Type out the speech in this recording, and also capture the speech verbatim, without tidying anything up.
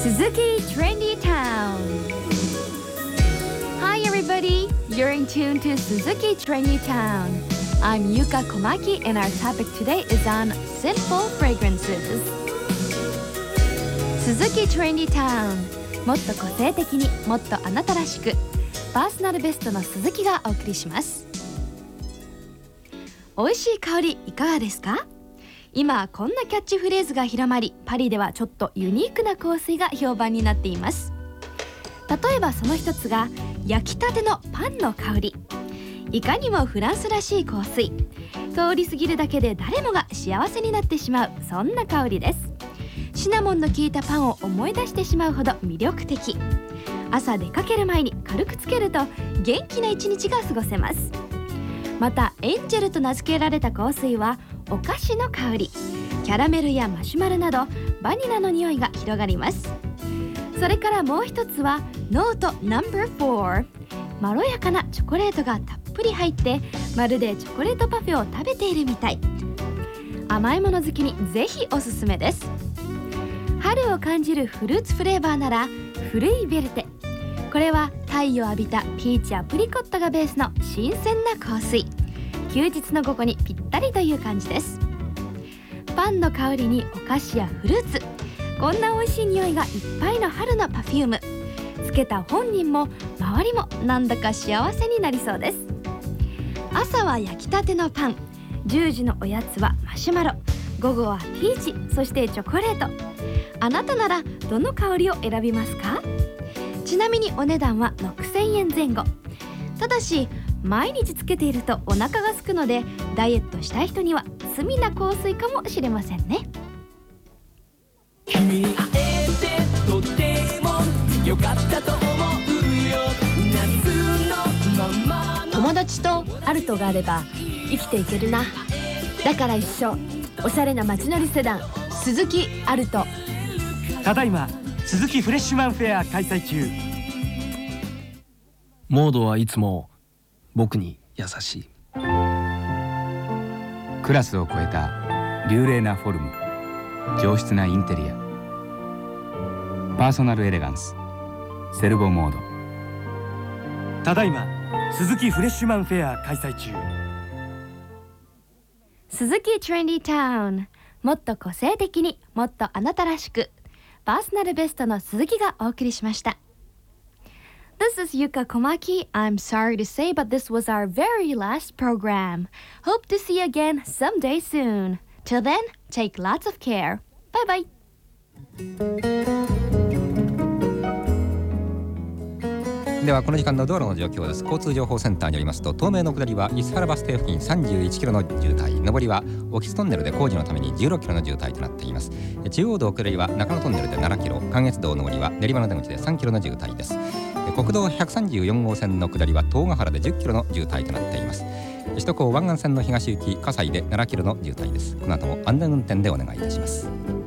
Suzuki Trendy Town. Hi everybody, you're in tune to Suzuki Trendy Town. I'm Yuka Komaki and our topic today is on simple fragrances. Suzuki Trendy Town. もっと個性的にもっとあなたらしく、パーソナルベストの鈴木がお送りします。美味しい香りいかがですか？今こんなキャッチフレーズが広まり、パリではちょっとユニークな香水が評判になっています。例えばその一つが焼きたてのパンの香り。いかにもフランスらしい香水。通り過ぎるだけで誰もが幸せになってしまう、そんな香りです。シナモンの効いたパンを思い出してしまうほど魅力的。朝出かける前に軽くつけると元気な一日が過ごせます。またエンジェルと名付けられた香水はお菓子の香り。キャラメルやマシュマロなどバニラの匂いが広がります。それからもう一つはノートナンバーフォー。まろやかなチョコレートがたっぷり入って、まるでチョコレートパフェを食べているみたい。甘いもの好きにぜひおすすめです。春を感じるフルーツフレーバーならフルイベルテ。これは太陽を浴びたピーチやプリコットがベースの新鮮な香水。休日の午後にぴったりという感じです。パンの香りにお菓子やフルーツ、こんな美味しい匂いがいっぱいの春のパフューム。つけた本人も周りもなんだか幸せになりそうです。朝は焼きたてのパン、じゅうじのおやつはマシュマロ、午後はピーチ、そしてチョコレート。あなたならどの香りを選びますか？ちなみにお値段はろくせんえんぜん後。ただし毎日つけているとお腹が空くので、ダイエットしたい人には罪な香水かもしれませんね。 君に会えてとても良かったと思うよ。夏のままの友達とアルトがあれば生きていけるな。だから一緒。おしゃれな街乗りセダン鈴木アルト。 ただいま鈴木フレッシュマンフェア開催中。 モードはいつも僕に優しい。 クラスを超えた流麗なフォルム、上質なインテリア、パーソナルエレガンス、セルボモード。 ただいま鈴木フレッシュマンフェア開催中。 鈴木 Trendy Town。 もっと個性的にもっとあなたらしく、パーソナルベストの鈴木がお送りしました。This is Yuka Komaki. I'm sorry to say, but this was our very last program. Hope to see you again someday soon. Till then, take lots of care. Bye bye. ではこの時間の道路の状況です。交通情報センターによりますと、東名の下りは梼原バス停付近さんじゅういちキロの渋滞、上りは興津トンネルで工事のためにじゅうろっキロの渋滞となっています。中央道下りは中野トンネルでななキロ、関越道上りは練馬の出口でさんキロの渋滞です。国道ひゃくさんじゅうよん号線の下りは東ヶ原でじゅっキロの渋滞となっています。首都高湾岸線の東行き葛西でななキロの渋滞です。この後も安全運転でお願いいたします。